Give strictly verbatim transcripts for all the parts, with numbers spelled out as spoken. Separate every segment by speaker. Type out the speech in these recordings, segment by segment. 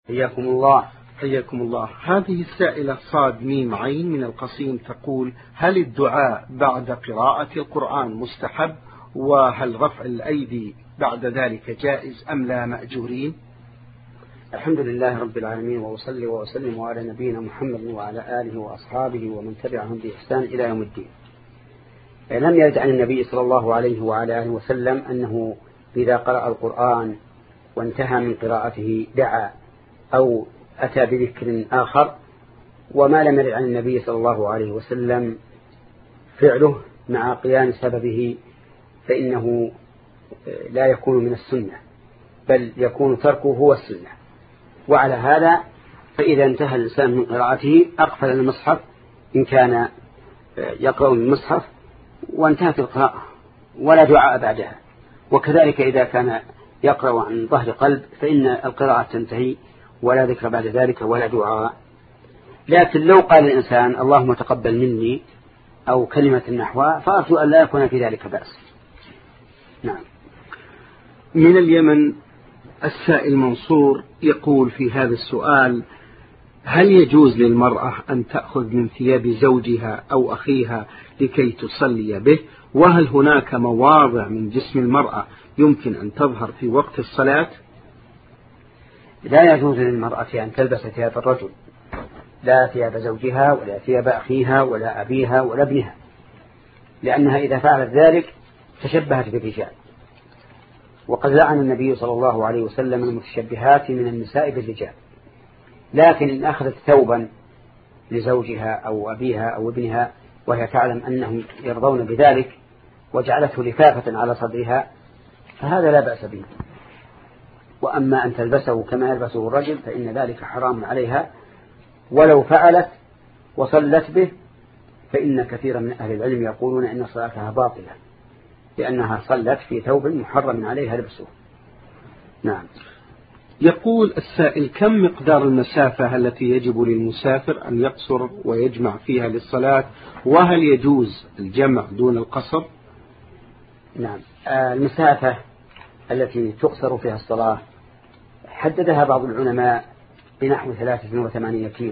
Speaker 1: حياكم الله.
Speaker 2: حياكم الله. هذه السائلة صاد ميم عين من القصيم تقول: هل الدعاء بعد قراءة القرآن مستحب؟ وهل رفع الأيدي بعد ذلك جائز أم لا مأجورين؟
Speaker 1: الحمد لله رب العالمين، وأصلي وأسلم على نبينا محمد وعلى آله وأصحابه ومن تبعهم بإحسان إلى يوم الدين. لم يرد عن النبي صلى الله عليه وعلى آله وسلم أنه إذا قرأ القرآن وانتهى من قراءته دعا أو أتى بذكر آخر، وما لم يرد عن النبي صلى الله عليه وسلم فعله مع قيام سببه فإنه لا يكون من السنة، بل يكون تركه هو السنة. وعلى هذا فإذا انتهى الإنسان من قراءته أقفل المصحف إن كان يقرأ من المصحف وانتهت القراءة ولا دعاء بعدها، وكذلك إذا كان يقرأ عن ظهر قلب فإن القراءة تنتهي ولا ذكر بعد ذلك ولا دعاء. لكن لو قال الإنسان اللهم تقبل مني أو كلمة نحوها فأرجو أن لا يكون في ذلك بأس. نعم.
Speaker 2: من اليمن السائل منصور يقول في هذا السؤال: هل يجوز للمرأة أن تأخذ من ثياب زوجها أو أخيها لكي تصلي به؟ وهل هناك مواضع من جسم المرأة يمكن أن تظهر في وقت الصلاة؟
Speaker 1: لا يجوز للمرأة أن تلبس ثياب الرجل، لا ثياب زوجها ولا ثياب أخيها ولا أبيها ولا ابنها، لأنها إذا فعلت ذلك تشبهت بالرجال. وقد لعن النبي صلى الله عليه وسلم المتشبهات من النساء بالرجال. لكن إن أخذت ثوبا لزوجها أو أبيها أو ابنها وهي تعلم أنهم يرضون بذلك وجعلته لفافة على صدرها فهذا لا بأس به. وأما أن تلبسه كما يلبسه الرجل فإن ذلك حرام عليها، ولو فعلت وصلت به فإن كثيرا من أهل العلم يقولون إن صلاتها باطلة لأنها صلت في ثوب محرم عليها لبسه. نعم.
Speaker 2: يقول السائل: كم مقدار المسافة التي يجب للمسافر أن يقصر ويجمع فيها للصلاة؟ وهل يجوز الجمع دون القصر؟
Speaker 1: نعم. المسافة التي تقصر فيها الصلاة حددها بعض العلماء بنحو ثلاثة وثمانين كيلو،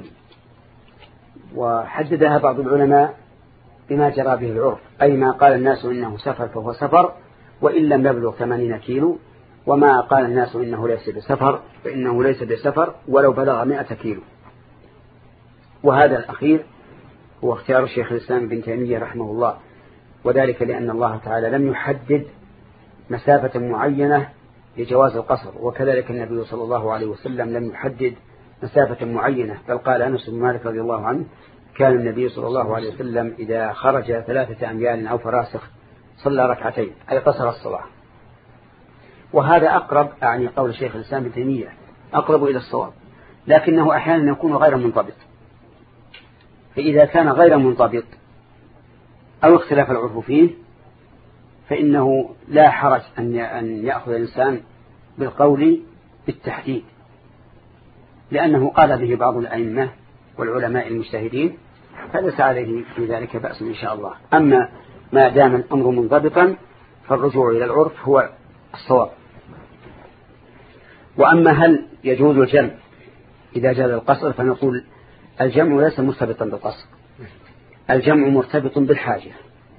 Speaker 1: وحددها بعض العلماء بما جرى به العرف، أي ما قال الناس إنه سفر فهو سفر وإن لم يبلغ ثمانين كيلو، وما قال الناس إنه ليس بسفر فإنه ليس بسفر ولو بلغ مئة كيلو. وهذا الأخير هو اختيار شيخ الإسلام ابن تيمية رحمه الله، وذلك لأن الله تعالى لم يحدد مسافة معينة لجواز القصر، وكذلك النبي صلى الله عليه وسلم لم يحدد مسافة معينة، بل قال أنس بن مالك رضي الله عنه: كان النبي صلى الله عليه وسلم إذا خرج ثلاثة أميال أو فراسخ صلى ركعتين، أي قصر الصلاة. وهذا أقرب، أعني قول الشيخ الإسلام ابن تيمية، أقرب إلى الصواب، لكنه أحيانا يكون غير منضبط. فإذا كان غير منضبط أو اختلاف العرف فيه فإنه لا حرج أن يأخذ الإنسان بالقول بالتحديد، لأنه قال به بعض الأئمة والعلماء المجتهدين، فليس عليه في ذلك بأس إن شاء الله. أما ما دام الأمر منضبطا فالرجوع إلى العرف هو الصواب. وأما هل يجوز الجمع إذا جاز القصر، فنقول الجمع ليس مرتبطا بالقصر، الجمع مرتبط بالحاجة،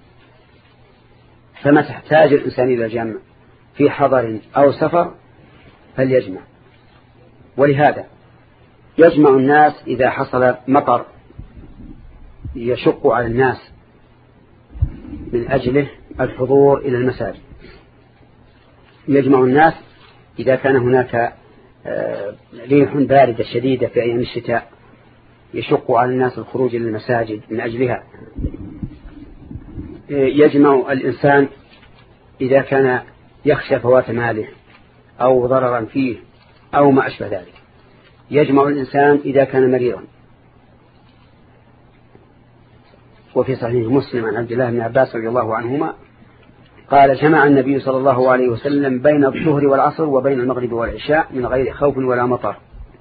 Speaker 1: فما تحتاج الإنسان إلى الجمع في حضر أو سفر فليجمع. ولهذا يجمع الناس إذا حصل مطر يشق على الناس من أجله الحضور إلى المساجد، يجمع الناس إذا كان هناك ريح باردة شديدة في أيام الشتاء يشق على الناس الخروج إلى المساجد من أجلها. يجمع الإنسان إذا كان يخشى فوات ماله أو ضررا فيه أو ما أشبه ذلك. يجمع الإنسان إذا كان مريضا. وفي صحيح مسلم عن عبد الله بن عباس رضي الله عنهما قال: جمع النبي صلى الله عليه وسلم بين الظهر والعصر وبين المغرب والعشاء من غير خوف ولا مطر.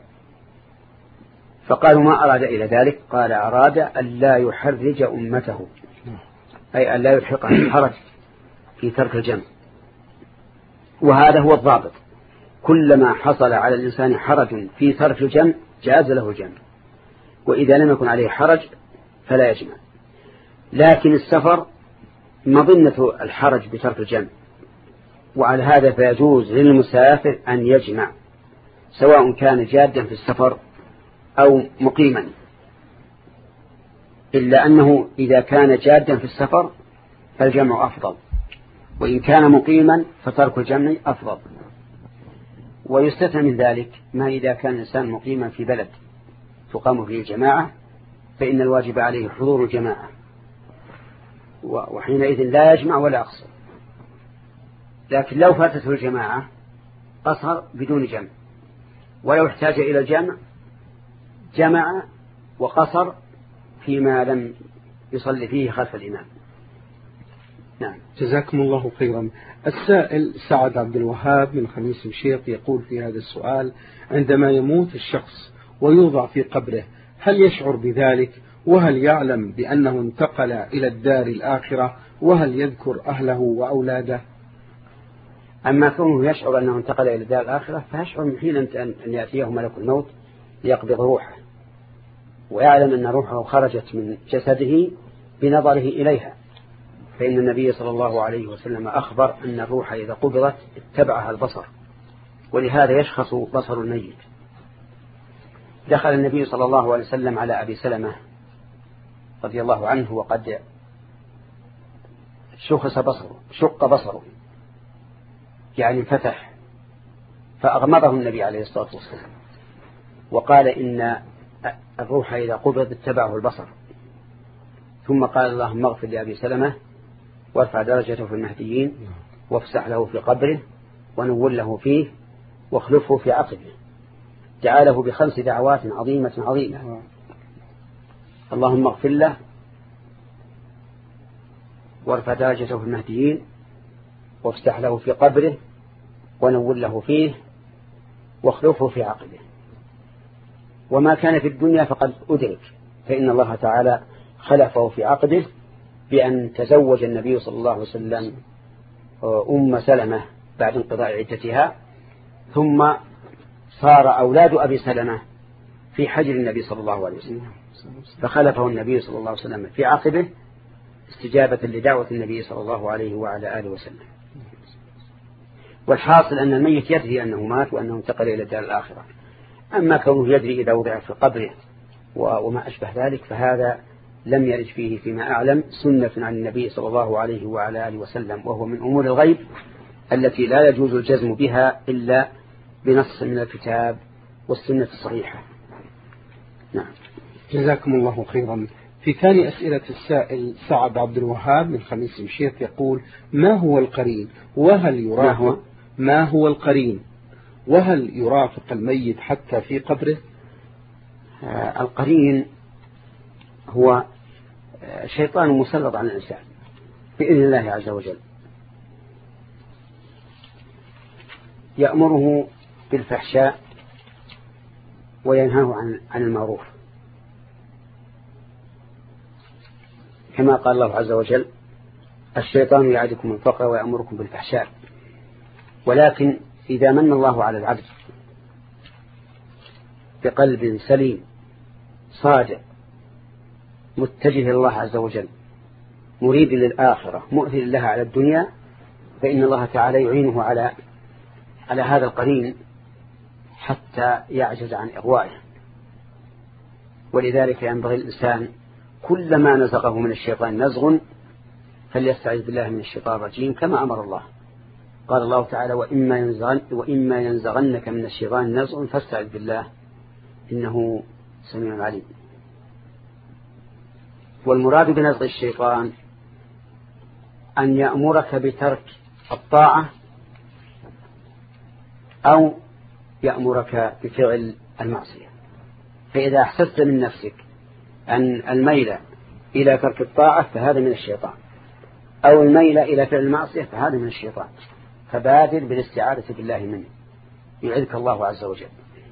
Speaker 1: فقالوا: ما أراد إلى ذلك؟ قال: أراد أن لا يحرج أمته، أي أن لا يلحقهم الحرج في ترك الجمع. وهذا هو الضابط، كلما حصل على الإنسان حرج في ترك الجمع جاز له الجمع، وإذا لم يكن عليه حرج فلا يجمع. لكن السفر مظنة الحرج بترك الجمع، وعلى هذا فيجوز للمسافر أن يجمع سواء كان جادا في السفر أو مقيما، إلا أنه إذا كان جادا في السفر فالجمع أفضل، وإن كان مقيما فترك الجمع أفضل. ويستثنى من ذلك ما إذا كان الإنسان مقيما في بلد تقام فيه الجماعة فإن الواجب عليه حضور الجماعة، وحينئذ لا يجمع ولا يقصر. لكن لو فاتته الجماعة قصر بدون جمع، ولو احتاج إلى الجمع جمع وقصر فيما لم يصلي فيه خلف الإمام. نعم.
Speaker 2: جزاكم الله خيرا. السائل سعد عبد الوهاب من خميس مشيط يقول في هذا السؤال: عندما يموت الشخص ويوضع في قبره هل يشعر بذلك؟ وهل يعلم بأنه انتقل إلى الدار الآخرة؟ وهل يذكر أهله وأولاده؟
Speaker 1: أما كونه يشعر أنه انتقل إلى الدار الآخرة فيشعر من حين أن يأتيه ملك الموت ليقبض روحه، ويعلم أن روحه خرجت من جسده بنظره إليها، فإن النبي صلى الله عليه وسلم أخبر أن الروح إذا قبضت اتبعها البصر، ولهذا يشخص بصر الميت. دخل النبي صلى الله عليه وسلم على أبي سلمة رضي الله عنه وقد شخص بصره شق بصره يعني فتح، فأغمضه النبي عليه الصلاة والسلام وقال إن الروح إذا قبض اتبعه البصر، ثم قال: اللهم اغفر لأبي سلمة وارفع درجته في المهديين وافسح له في قبره ونور له فيه واخلفه في عقبه. جعله بخمس دعوات عظيمة عظيمة: اللهم اغفر له وارفع درجته في المهديين وافسح له في قبره ونور له فيه واخلفه في عقبه. وما كان في الدنيا فقد أدرك، فإن الله تعالى خلفه في عقبه بأن تزوج النبي صلى الله عليه وسلم أم سلمة بعد انقضاء عدتها، ثم صار أولاد أبي سلمة في حجر النبي صلى الله عليه وسلم، فخلفه النبي صلى الله عليه وسلم في عقبه استجابة لدعوة النبي صلى الله عليه وعلى آله وسلم. والحاصل أن الميت يدري أنه مات وأنه انتقل إلى الدار الآخرة. أما كونه يدري إذا وضع في قبره وما أشبه ذلك فهذا لم يرد فيه فيما أعلم سنة عن النبي صلى الله عليه وعلى آله وسلم، وهو من أمور الغيب التي لا يجوز الجزم بها إلا بنص من الكتاب والسنة الصحيحة. نعم.
Speaker 2: جزاكم الله خيرا. في ثاني أسئلة السائل سعد عبد الوهاب من خميس مشيط يقول: ما هو القرين؟ وهل يرافق ما هو, ما هو القرين؟ وهل يرافق الميت حتى في قبره؟
Speaker 1: آه القرين هو شيطان مسلط على الإنسان بإذن الله عز وجل، يأمره بالفحشاء وينهاه عن عن المعروف، كما قال الله عز وجل: الشيطان يعدكم الفقر ويأمركم بالفحشاء. ولكن إذا من الله على العبد بقلب سليم صادق متجه لله عز وجل مريد للآخرة مؤثر لها على الدنيا، فإن الله تعالى يعينه على على هذا القرين حتى يعجز عن إغوائه. ولذلك ينبغي الإنسان كلما نزغه من الشيطان نزغ فليستعذ بالله من الشيطان الرجيم كما أمر الله. قال الله تعالى: وإما ينزغن وإما ينزغنك من الشيطان نزغ فاستعذ بالله إنه سميع عليم. والمراد بنزغ الشيطان أن يأمرك بترك الطاعة أو يأمرك بفعل المعصية. فإذا أحسست من نفسك أن الميل إلى ترك الطاعة فهذا من الشيطان، أو الميل إلى فعل المعصية فهذا من الشيطان، فبادر بالاستعاذة بالله منه يعذك الله عز وجل.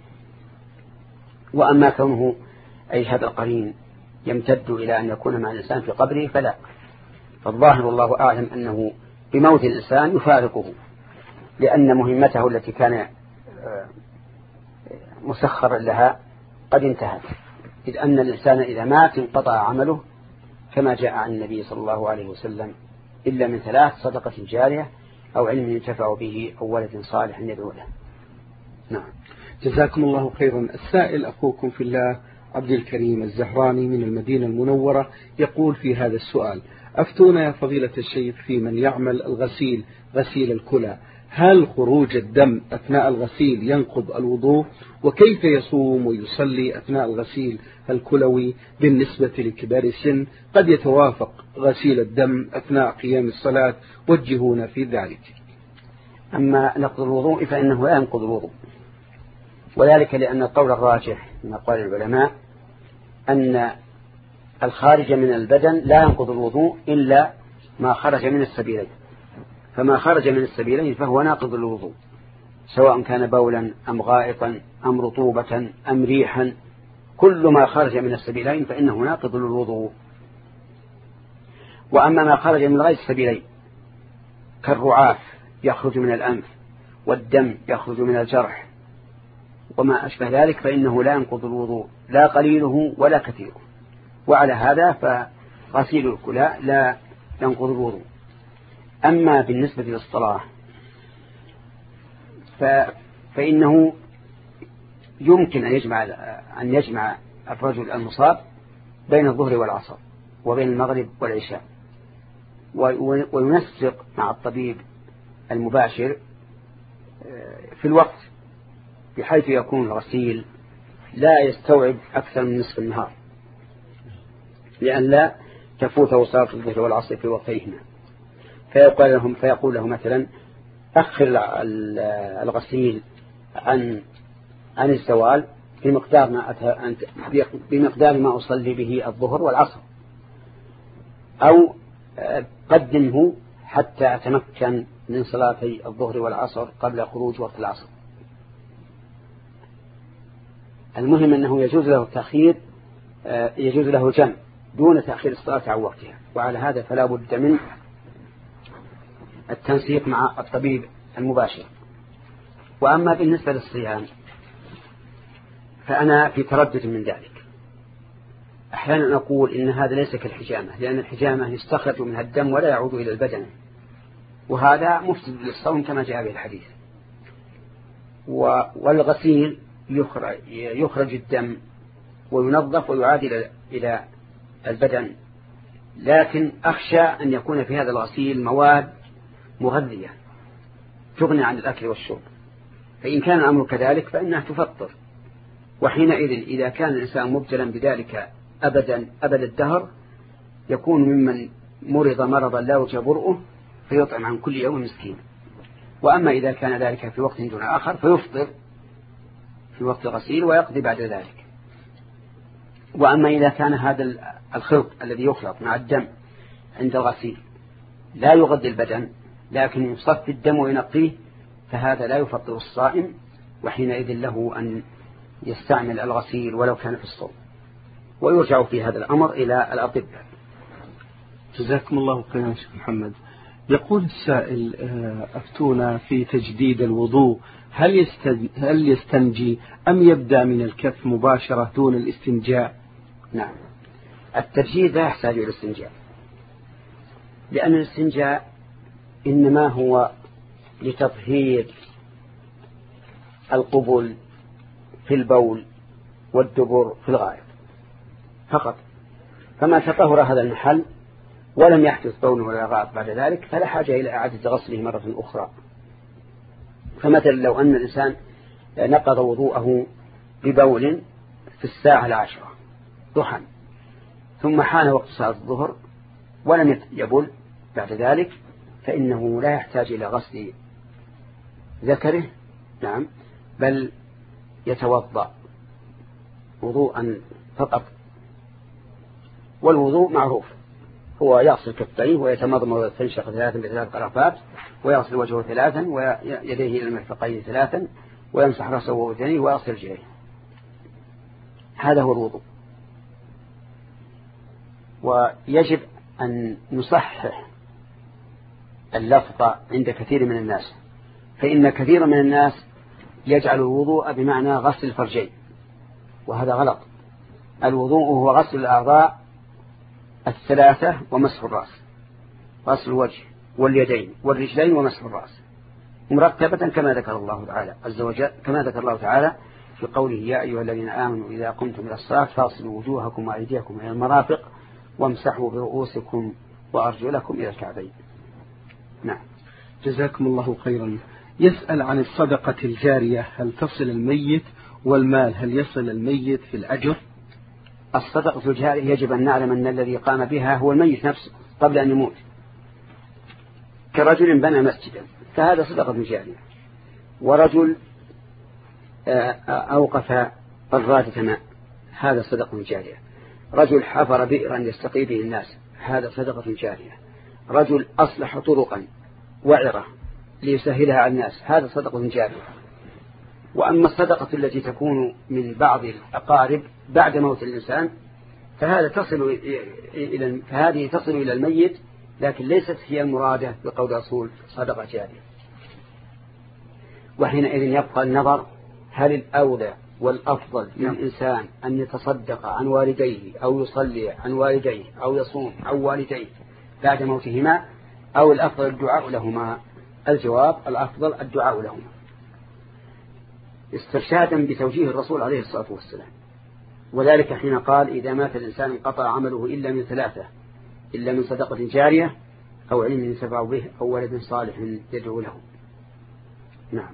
Speaker 1: وأما كونه أي هذا القرين يمتد إلى أن يكون مع الإنسان في قبره فلا، فالظاهر والله أعلم أنه بموت الإنسان يفارقه، لأن مهمته التي كان مسخر لها قد انتهت، إذ أن الإنسان إذا مات انقطع عمله كما جاء عن النبي صلى الله عليه وسلم إلا من ثلاث: صدقة جارية أو علم ينتفع به أو ولد صالح يدعو له.
Speaker 2: نعم، جزاكم الله خيرا. السائل أخوكم في الله عبد الكريم الزهراني من المدينة المنورة يقول في هذا السؤال: أفتونا يا فضيلة الشيخ في من يعمل الغسيل غسيل الكلى، هل خروج الدم أثناء الغسيل ينقض الوضوء؟ وكيف يصوم ويصلي أثناء الغسيل الكلوي بالنسبة لكبار السن؟ قد يتوافق غسيل الدم أثناء قيام الصلاة، وجهونا في ذلك.
Speaker 1: أما نقض الوضوء فإنه لا ينقض الوضوء، وذلك لأن القول الراجح من أقوال العلماء أن الخارج من البدن لا ينقض الوضوء إلا ما خرج من السبيلين، فما خرج من السبيلين فهو ناقض الوضوء، سواء كان بولا أم غائطا أم رطوبة أم ريحا، كل ما خرج من السبيلين فإنه ناقض للوضوء. وأما ما خرج من غير السبيلين كالرعاف يخرج من الأنف والدم يخرج من الجرح وما أشبه ذلك فإنه لا ينقض الوضوء، لا قليله ولا كثيره. وعلى هذا فغسيل الكلى لا ينقض الوضوء. أما بالنسبة للصلاة فإنه يمكن أن يجمع أن يجمع الرجل المصاب بين الظهر والعصر وبين المغرب والعشاء، وينسق مع الطبيب المباشر في الوقت بحيث يكون الغسيل لا يستوعب أكثر من نصف النهار، لأن لا تفوته صلاة الظهر والعصر في وقتيهما. فيقول لهم فيقول له مثلا: أخر الغسيل عن عن الزوال بمقدار ما بمقدار ما أصلي به الظهر والعصر، أو قدمه حتى أتمكن من صلاتي الظهر والعصر قبل خروج وقت العصر. المهم أنه يجوز له التأخير، يجوز له الجمع دون تأخير الصلاة عن وقتها، وعلى هذا فلا بد من التنسيق مع الطبيب المباشر. وأما بالنسبة للصيام فأنا في تردد من ذلك. أحيانا أقول إن هذا ليس كالحجامة، لأن الحجامة يستخرج منها الدم ولا يعود إلى البدن، وهذا مفسد للصوم كما جاء به الحديث. والغسيل يخرج, يخرج الدم وينظف ويعاد إلى البدن، لكن أخشى أن يكون في هذا الغسيل مواد مغذية تغني عن الأكل والشرب، فإن كان الأمر كذلك فإنها تفطر، وحينئذ إذا كان الإنسان مبتلا بذلك أبدا أبد الدهر يكون ممن مرض مرضا لا يرجى برؤه فيطعم عن كل يوم مسكين. وأما إذا كان ذلك في وقت دون آخر فيفطر في وقت الغسيل ويقضي بعد ذلك. وأما إذا كان هذا الخلط الذي يخلط مع الدم عند الغسيل لا يغذي البدن لكن يصفي الدم وينقيه فهذا لا يفطر الصائم، وحينئذ له أن يستعمل الغسيل ولو كان في الصوم، ويرجع في هذا الأمر إلى الأطباء.
Speaker 2: جزاكم الله خيرا شيخ محمد. يقول السائل: أفتونا في تجديد الوضوء، هل هل يستنجي أم يبدأ من الكف مباشرة دون الاستنجاء؟
Speaker 1: نعم، التجديد لا يحتاج إلى الاستنجاء، لأن الاستنجاء إنما هو لتطهير القبل في البول والدبر في الغائط فقط، فما تطهر هذا المحل ولم يحدث بول ولا غائط بعد ذلك فلا حاجة إلى إعادة غسله مرة أخرى. فمثلا لو أن الإنسان نقض وضوءه ببول في الساعة العاشرة ضحى ثم حان وقت صلاة الظهر ولم يبل بعد ذلك فإنه لا يحتاج إلى غسل ذكره، نعم، بل يتوضأ وضوءا فقط. والوضوء معروف هو يغسل كفيه ويتمضمض ويستنشق ثلاثا بثلاث غرفات ويغسل وجهه ثلاثا ويديه إلى المرفقين ثلاثا ويمسح رأسه وأذنيه ويغسل رجليه. هذا هو الوضوء. ويجب أن نصحح اللفظ عند كثير من الناس، فإن كثير من الناس يجعل الوضوء بمعنى غسل الفرجين، وهذا غلط. الوضوء هو غسل الأعضاء الثلاثة ومسح الرأس، غسل الوجه واليدين والرجلين ومسح الرأس مرتبة كما ذكر الله تعالى عز وجل، كما ذكر الله تعالى في قوله يا أيها الذين آمنوا إذا قمتم إلى الصلاة فاغسلوا وجوهكم وأيديكم إلى المرافق وامسحوا برؤوسكم وأرجلكم إلى الكعبين. نعم.
Speaker 2: جزاكم الله خيرا. يسأل عن الصدقة الجارية، هل تصل الميت؟ والمال هل يصل الميت في الأجر؟
Speaker 1: الصدقة الجارية يجب أن نعلم أن الذي قام بها هو الميت نفسه قبل أن يموت، كرجل بنى مسجدا فهذا صدقة جارية، ورجل أوقف قرادة ماء هذا صدقة جارية، رجل حفر بئرا يستقي به الناس هذا صدقة جارية، رجل أصلح طرقا وعرة ليسهلها على الناس هذا صدقة جارية. وأما الصدقة التي تكون من بعض الأقارب بعد موت الإنسان فهذا تصل إلى فهذه تصل إلى الميت، لكن ليست هي المرادة بقول رسول صدقة جارية. وحينئذ يبقى النظر هل الأولى والأفضل للإنسان أن يتصدق عن والديه أو يصلي عن والديه أو يصوم عن والديه بعد موتهما، أو الأفضل الدعاء لهما. الجواب الأفضل الدعاء لهما استرشادا بتوجيه الرسول عليه الصلاة والسلام، وذلك حين قال إذا مات الإنسان انقطع عمله إلا من ثلاثة، إلا من صدقة جارية أو علم ينتفع به أو ولد صالح يدعو له. نعم.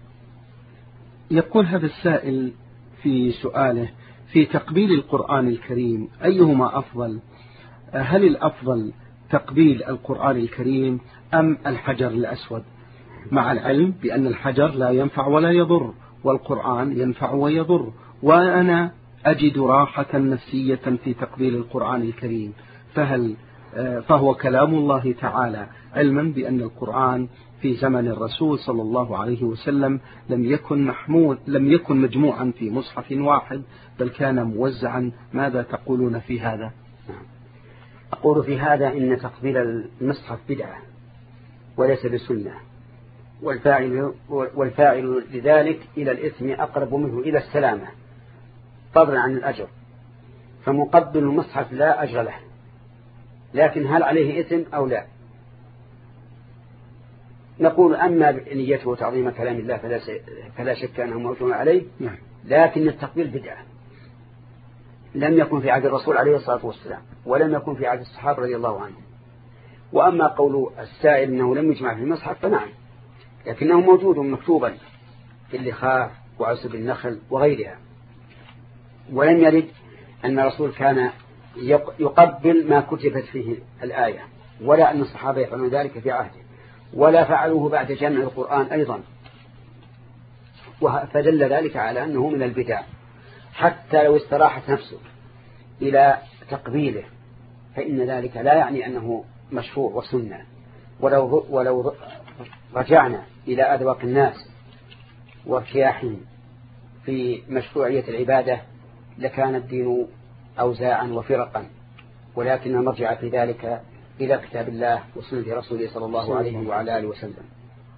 Speaker 2: يقول هذا السائل في سؤاله في تقبيل القرآن الكريم أيهما أفضل؟ هل الأفضل تقبيل القرآن الكريم أم الحجر الأسود؟ مع العلم بأن الحجر لا ينفع ولا يضر والقرآن ينفع ويضر، وأنا أجد راحة نفسية في تقبيل القرآن الكريم، فهل فهو كلام الله تعالى، علما بأن القرآن في زمن الرسول صلى الله عليه وسلم لم يكن محمود لم يكن مجموعا في مصحف واحد بل كان موزعا. ماذا تقولون في هذا؟
Speaker 1: أقول في هذا إن تقبيل المصحف بدعة وليس بسنة، والفاعل, والفاعل لذلك إلى الإثم أقرب منه إلى السلامة فضلا عن الأجر، فمقبل المصحف لا أجر له، لكن هل عليه إثم أو لا؟ نقول أما بنيته وتعظيم كلام الله فلا, فلا شك أنه موجود عليه، لكن التقبيل بدعة لم يكن في عهد الرسول عليه الصلاة والسلام ولم يكن في عهد الصحابة رضي الله عنهم. وأما قول السائل أنه لم يجمع في المصحف فنعم، لكنه موجود مكتوبا في اللخاف وعسب النخل وغيرها، ولم يرد أن الرسول كان يقبل ما كتبت فيه الآية، ولا أن الصحابة يفعلون ذلك في عهده، ولا فعلوه بعد جمع القرآن أيضا، فدل ذلك على أنه من البدع. حتى لو استراحت نفسه إلى تقبيله فإن ذلك لا يعني أنه مشروع وسنة. ولو, ولو رجعنا إلى أذواق الناس وارتياحهم في مشروعية العبادة لكان الدين أوزاعا وفرقا، ولكن المرجع في ذلك إلى كتاب الله وسنة رسوله صلى الله عليه وعلى آله وسلم.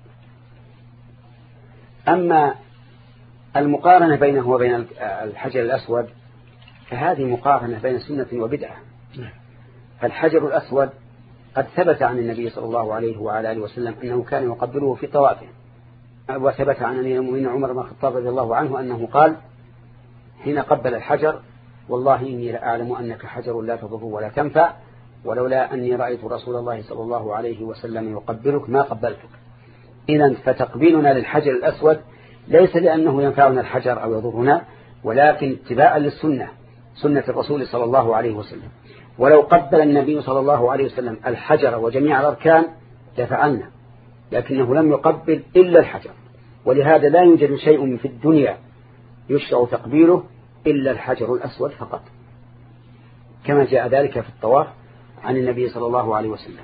Speaker 1: أما المقارنة بينه وبين الحجر الأسود فهذه مقارنة بين سنة وبدعة. فالحجر الأسود قد ثبت عن النبي صلى الله عليه وعلى آله وسلم أنه كان يقبله في طوافه، وثبت عن أمير المؤمنين عمر بن الخطاب رضي الله عنه أنه قال حين قبل الحجر والله إني لأعلم أنك حجر لا تضر ولا تنفع، ولولا أني رأيت رسول الله صلى الله عليه وسلم يقبلك ما قبلتك. إذن فتقبيلنا للحجر الأسود ليس لأنه ينفعنا الحجر أو يضرنا، ولكن اتباعا للسنة، سنة الرسول صلى الله عليه وسلم. ولو قبل النبي صلى الله عليه وسلم الحجر وجميع الأركان لفعلنا، لكنه لم يقبل إلا الحجر، ولهذا لا يوجد شيء في الدنيا يشرع تقبيله إلا الحجر الأسود فقط، كما جاء ذلك في الطواف عن النبي صلى الله عليه وسلم.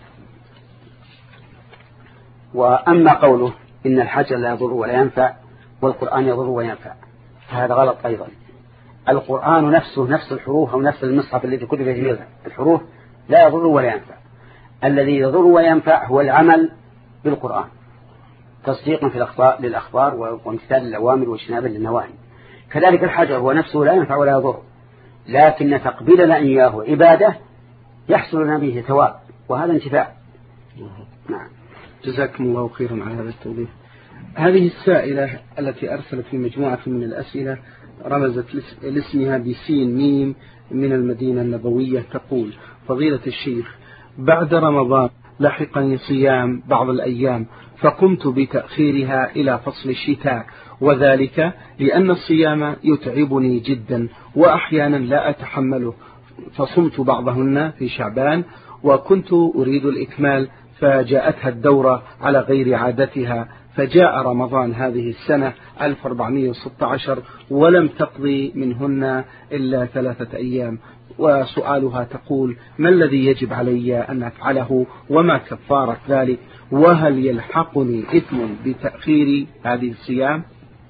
Speaker 1: وأما قوله إن الحجر لا يضر ولا ينفع والقرآن يضر وينفع فهذا غلط أيضا. القرآن نفسه نفس الحروف أو نفس المصحف الذي كتب فيه الحروف لا يضر ولا ينفع. الذي يضر وينفع هو العمل بالقرآن، ولا يضر ولا ينفع. القرآن نفسه نفس الحروف أو نفس المصحف الذي كتب فيه الحروف لا يضر ولا ينفع. الذي يضر وينفع هو العمل بالقرآن، ولا يضر ولا ينفع. تصديقا في الأخبار للأخبار وامتثال الأوامر واجتنابا للنواهي. كذلك الحجر هو نفسه لا ينفع ولا يضر، لكن تقبيلنا إياه عبادة يحصل لنا به ثواب، وهذا انتفاع.
Speaker 2: نعم. جزاكم الله خيرا على هذا التوضيح. هذه السائلة التي أرسلت في مجموعة من الأسئلة رمزت لاسمها بسين ميم من المدينة النبوية، تقول: فضيلة الشيخ، بعد رمضان لحقني صيام بعض الأيام، فقمت بتأخيرها إلى فصل الشتاء، وذلك لأن الصيام يتعبني جدا وأحيانا لا أتحمله، فصمت بعضهن في شعبان وكنت أريد الإكمال، فجاءتها الدورة على غير عادتها، فجاء رمضان هذه السنة ألف وأربعمائة وستة عشر ولم تقضي منهن إلا ثلاثة أيام. وسؤالها تقول: ما الذي يجب علي أن أفعله وما كفارة ذلك، وهل يلحقني إثم بتأخير هذه الصيام؟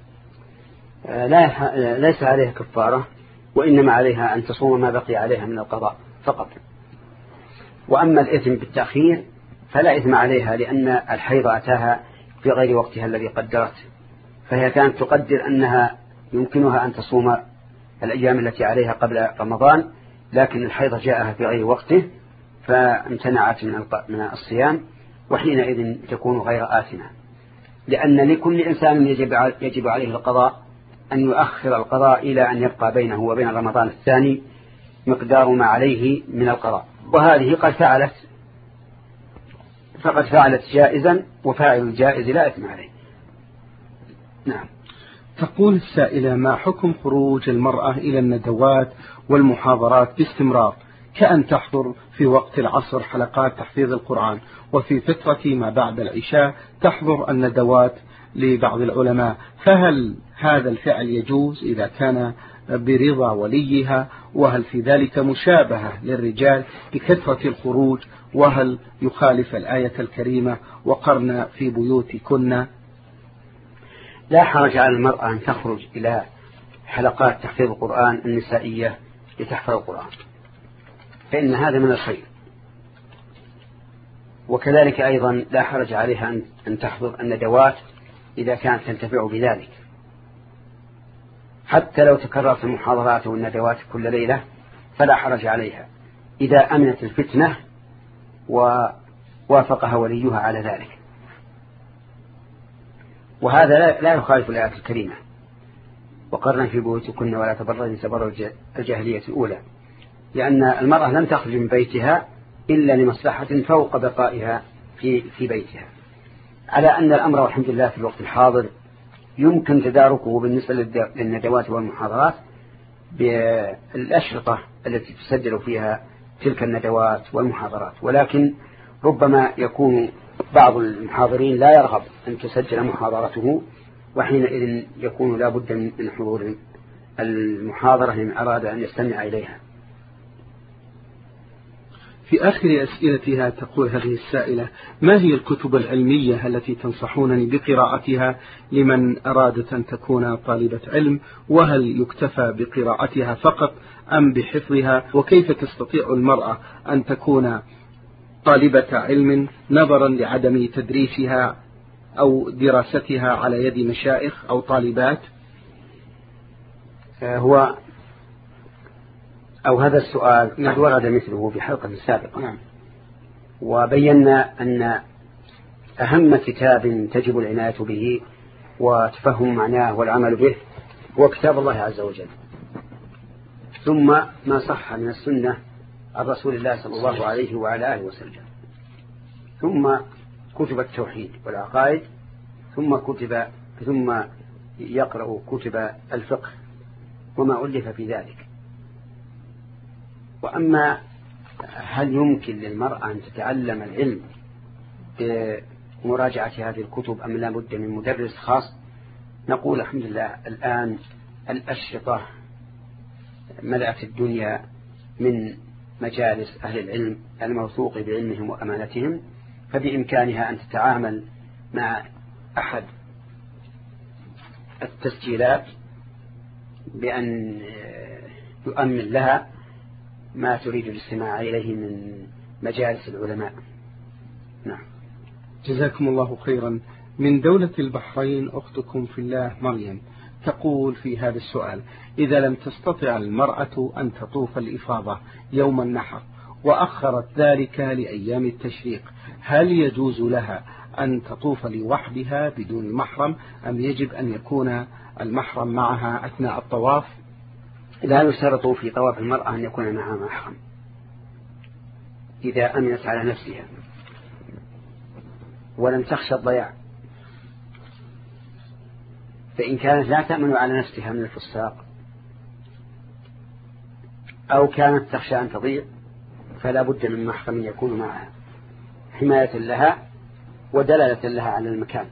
Speaker 1: لا، ليس عليها كفارة، وإنما عليها أن تصوم ما بقي عليها من القضاء فقط. وأما الإثم بالتأخير فلا إثم عليها، لأن الحيض أتاها في غير وقتها الذي قدرت، فهي كانت تقدر أنها يمكنها أن تصوم الأيام التي عليها قبل رمضان، لكن الحيض جاءها في غير وقته فامتنعت من الصيام، وحينئذ تكون غير آثمة، لأن لكل إنسان يجب عليه القضاء أن يؤخر القضاء إلى أن يبقى بينه وبين رمضان الثاني مقدار ما عليه من القضاء، وهذه قد فعلت فقد فعلت جائزا، وفاعل الجائز لا إثم عليه. نعم.
Speaker 2: تقول السائلة: ما حكم خروج المرأة إلى الندوات والمحاضرات باستمرار، كأن تحضر في وقت العصر حلقات تحفيظ القرآن، وفي فترة ما بعد العشاء تحضر الندوات لبعض العلماء، فهل هذا الفعل يجوز إذا كان برضا وليها؟ وهل في ذلك مشابهة للرجال بكثرة الخروج؟ وهل يخالف الآية الكريمة: وقرن في بيوتكن؟
Speaker 1: لا حرج على المرأة أن تخرج إلى حلقات تحفيظ القرآن النسائية لتحفظ القرآن، فإن هذا من الخير. وكذلك أيضا لا حرج عليها أن تحضر الندوات إذا كانت تنتفع بذلك، حتى لو تكررت المحاضرات والندوات كل ليلة فلا حرج عليها إذا أمنت الفتنة ووافقها وليها على ذلك. وهذا لا يخالف الآية الكريمة: وقرن في بيوتكن ولا تبرجن تبرج الجاهلية الأولى، لأن المرأة لم تخرج من بيتها إلا لمصلحة فوق بقائها في في بيتها، على أن الأمر والحمد لله في الوقت الحاضر يمكن تداركه بالنسبة للندوات والمحاضرات بالأشرطة التي تسجل فيها تلك الندوات والمحاضرات، ولكن ربما يكون بعض المحاضرين لا يرغب أن تسجل محاضرته، وحينئذ يكون لا بد من حضور المحاضرة إن أراد أن يستمع إليها.
Speaker 2: في آخر أسئلتها تقول هذه السائلة: ما هي الكتب العلمية التي تنصحونني بقراءتها لمن أرادت أن تكون طالبة علم؟ وهل يكتفى بقراءتها فقط أم بحفظها؟ وكيف تستطيع المرأة أن تكون طالبة علم نظرا لعدم تدريسها أو دراستها على يد مشايخ أو طالبات؟
Speaker 1: هو أو هذا السؤال قد ورد مثله في حلقة سابقة.
Speaker 2: نعم.
Speaker 1: وبينا أن أهم كتاب تجب العناية به وتفهم معناه والعمل به هو كتاب الله عز وجل، ثم ما صح من السنة عن رسول الله صلى الله عليه وعلى آله وسلم، ثم كتب التوحيد والعقائد، ثم كتب ثم يقرأ كتب الفقه وما ألف في ذلك. وأما هل يمكن للمرأة أن تتعلم العلم بمراجعة هذه الكتب أم لا بد من مدرس خاص؟ نقول الحمد لله الآن الأشرطة ملأت الدنيا من مجالس أهل العلم الموثوق بعلمهم وأمانتهم، فبإمكانها أن تتعامل مع أحد التسجيلات بأن يؤمن لها ما تريد الاستماع إليه من مجالس العلماء. نعم.
Speaker 2: جزاكم الله خيرا. من دولة البحرين أختكم في الله مريم تقول في هذا السؤال: إذا لم تستطع المرأة أن تطوف الإفاضة يوم النحر وأخرت ذلك لأيام التشريق، هل يجوز لها أن تطوف لوحدها بدون محرم، أم يجب أن يكون المحرم معها أثناء الطواف؟
Speaker 1: لا يشترط في طواف المرأة أن يكون معها محرم إذا أمنت على نفسها ولم تخشى الضياع. فإن كانت لا تأمن على نفسها من الفساق أو كانت تخشى أن تضيع فلا بد من محرم يكون معها حماية لها ودلالة لها على المكان.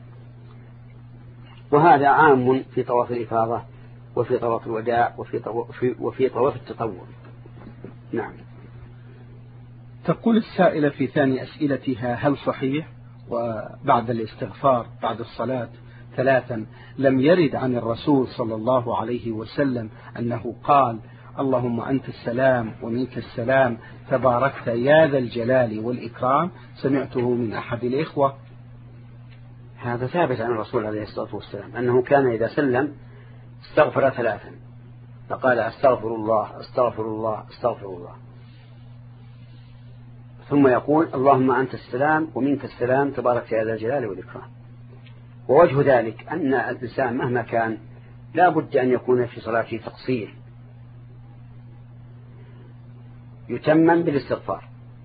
Speaker 1: وهذا عام في طواف الإفاضة وفي طواف الوداع وفي طواف, وفي طواف التطوع. نعم.
Speaker 2: تقول السائلة في ثاني أسئلتها: هل صحيح وبعد الاستغفار بعد الصلاة ثلاثا لم يرد عن الرسول صلى الله عليه وسلم أنه قال: اللهم أنت السلام ومنك السلام تباركت يا ذا الجلال والإكرام؟ سمعته من أحد الإخوة.
Speaker 1: هذا ثابت عن الرسول عليه الصلاة والسلام أنه كان إذا سلم استغفر ثلاثا، فقال: أستغفر الله أستغفر الله أستغفر الله، ثم يقول: اللهم أنت السلام ومنك السلام تبارك يا ذا الجلال والإكرام. ووجه ذلك أن الإنسان مهما كان لا بد أن يكون في صلاته تقصير يتمم بالاستغفار.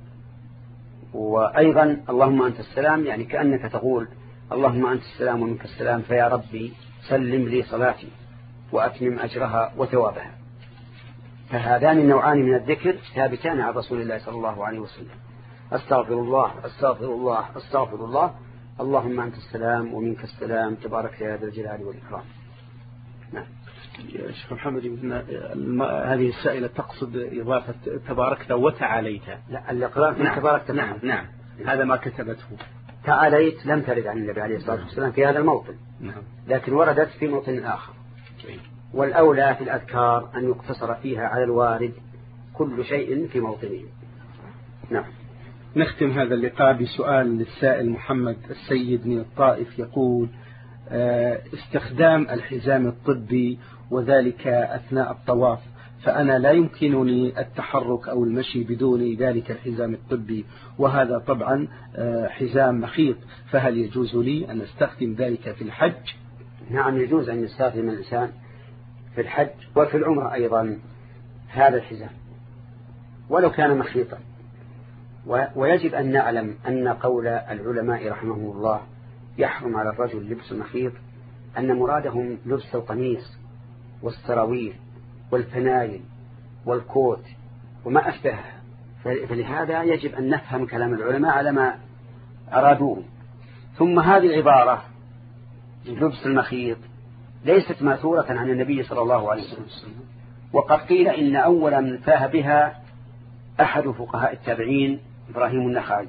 Speaker 1: وأيضا اللهم أنت السلام يعني كأنك تقول: اللهم أنت السلام ومنك السلام، فيا ربي سلم لي صلاتي وأتمم أجرها وثوابها. فهذان النوعان من الذكر ثابتان عن رسول الله صلى الله عليه وسلم: أستغفر الله أستغفر الله أستغفر الله، اللهم أنت السلام ومنك السلام تبارك يا ذا الجلال والإكرام. نعم.
Speaker 2: يا شيخ محمد، هذه السائلة تقصد إضافة تباركت وتعاليت.
Speaker 1: لا، الإقرار من تباركت.
Speaker 2: نعم نعم، هذا ما كتبته.
Speaker 1: تعاليت لم ترد عن النبي عليه الصلاة والسلام في هذا الموطن،
Speaker 2: نعم،
Speaker 1: لكن وردت في موطن آخر. والأولى في الأذكار أن يقتصر فيها على الوارد كل شيء في موطنه. نعم.
Speaker 2: نختم هذا اللقاء بسؤال للسائل محمد السيد من الطائف يقول: استخدام الحزام الطبي وذلك أثناء الطواف، فأنا لا يمكنني التحرك أو المشي بدون ذلك الحزام الطبي، وهذا طبعا حزام مخيط، فهل يجوز لي أن أستخدم ذلك في الحج؟
Speaker 1: نعم، يجوز أن يستخدم الإنسان في الحج وفي العمرة أيضا هذا الحزام ولو كان مخيطا. ويجب أن نعلم أن قول العلماء رحمهم الله يحرم على الرجل لبس المخيط أن مرادهم لبس القميص والسراويل والفنايل والكوت وما أشبهها. فلهذا يجب أن نفهم كلام العلماء على ما أرادوه. ثم هذه العبارة لبس المخيط ليست ماثورة عن النبي صلى الله عليه وسلم، وقد قيل إن أول من فاه بها أحد فقهاء التابعين إبراهيم النخعي.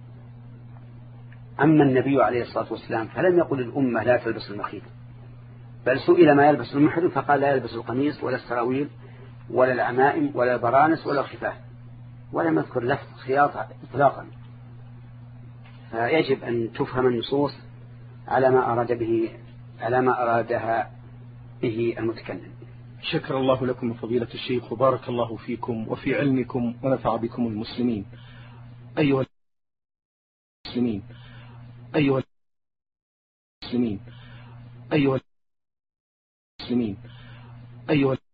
Speaker 1: أما النبي عليه الصلاة والسلام فلم يقل الأمة لا تلبس المخيط، بل سئل ما يلبس المحرم فقال: لا يلبس القميص ولا السراويل ولا العمائم ولا البرانس ولا الخفاف، ولم يذكر لفظ خياطة إطلاقا. فيجب أن تفهم النصوص على ما أراد به على ما أرادها به المتكلم.
Speaker 2: شكر الله لكم فضيلة الشيخ، وبارك الله فيكم وفي علمكم ونفع بكم المسلمين. أيها المسلمين أيها المسلمين أيها المسلمين أيها